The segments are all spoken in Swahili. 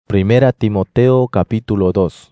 Primera Timoteo capítulo 2.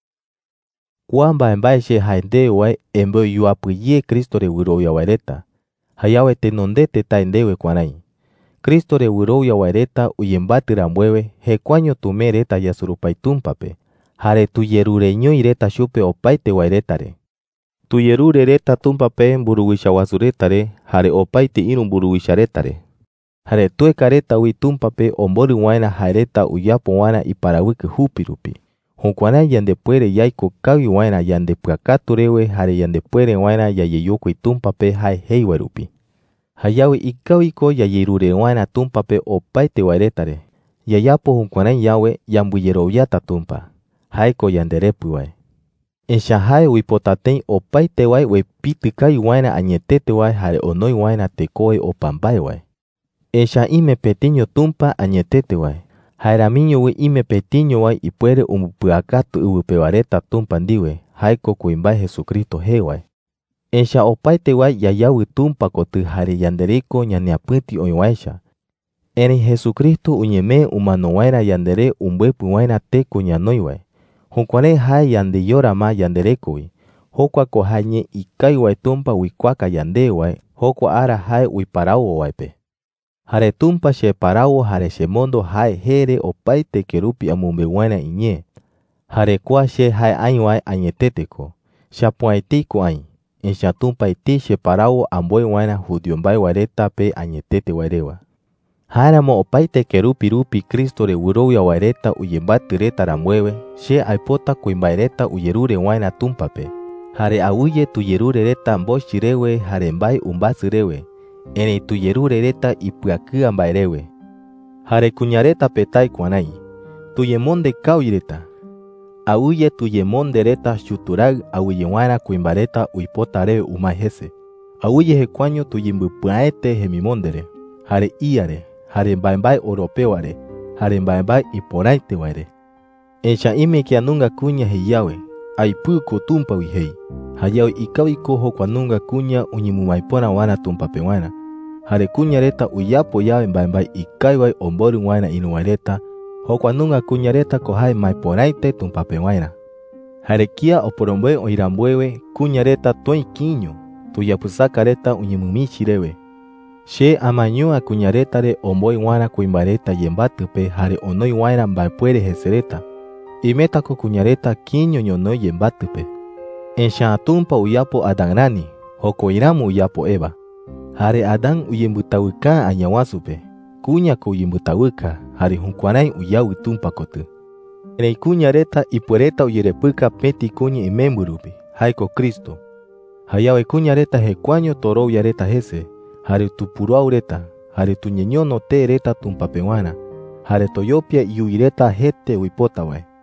Kwamba embaixhe haendewe embo yuapuye Cristo de wiroya waireta. Hayawe tenondete taendewe kwanai. Cristo de wiroya waireta uyembatira mbwewe hekwaño tumereta yasurupaitunpape. Hare tuyerureño ireta shupe opaite wairetare. Tuyerurereta tumpape mburuwisha wasuretare hare opaite iru mburuwisharetare. Hare tuekareta uitumpape ombori waina hareta uyapo waina iparawike hupirupi. Hunkwana yandepuere yaiko kawi waina yandepuakaturewe hare yandepuere waina yayeyoko itumpape hai heiwarupi. Hayawe ikawiko yayerure waina tumpape opaite wairetare. Yayapo hunkwana yawe yambuyerovyata tumpa. Haiko yanderepu wae. Enshahai wipotatei opaite wae wepitikai waina añetete wae hare onoi waina tekoe opambae wae. Esha ime petiño tumpa añetete wae. Jairamiño we ime petiño wae ipuere umupuakatu ubupewareta tumpa ndiwe. Haiko kuimbae Jesucristo he wae. Esha opaite wae yayawi tumpa kotu hare yanderiko ñaneaputi oiwaesha. Eni Jesucristo uñeme umano waina yandere umbepu waina teko ñanoi wae. Hunkwane hai yande yorama yandereko wi. Hokwa ko hañe ikai wae tumpa wikwaka yande wae. Hokwa ara hai wiparawo waepe. Hare tumpa she parawo hare she mondo hai here opaite kerupi amumbe waina iñe. Hare kwa she hai aiwai añeteteko. Shapuaitiko ai. En shatumpa iti she parawo amboy waina judiombai wareta pe añetete wairewa. Haramo opaite kerupi rupi Cristo de wiroya wareta uyembatireta ramwewe. She aipota kuimbaireta uyerure waina tumpa pe. Hare auye tuyerure reta mboshirewe hare mbai umbasirewe. Eni tuyerurereta ipuakia mbairewe. Hare kuñareta petai kwanai. Tuyemonde kauyireta. Auye tuyemondereta shuturag auye wana kuimbareta uipotarewe umahese. Auye hekwaño tuyimbupuaete hemimondere. Hare iare. Hare mbaimbai oropeoare. Hare mbaimbai iporaite waire. Encha ime kianunga kuña heyawe. Aipuko tumpa wihei. Hayawe ikawiko hokwanunga kuña unyimumaipona wana tumpape wana. Hare kuñareta uyapo yawe mbaimbai ikaiwai ombori waina inuwareta. Hokwanunga kuñareta kohai maiporaite tumpape waina. Hare kia oporombe oirambwewe kuñareta toi kiño. Tuyapusakareta unyimumichirewe. She amañua kuñaretare omboi wana kuimbareta yembatupe hare onoi waina mbaipuere jesereta. Imetako kuñareta kiño ñonoi yembatupe. Ensha tumpa uyapo adanrani, hokoiramu uyapo Eva. Hare Adán uyembutawika anyawasupe. Kuña ko uyembutawika, hare hunkwanai uyawi tumpa kotu. Ene kuñareta ipuereta uyerepuka peti kuña imemburupi, haiko Cristo. Hayawe kuñareta hekwaño toro yareta hese, hare tupuruaureta, hare tuñeñono te reta tumpapewana, hare toyopia yuireta hete uipotawae.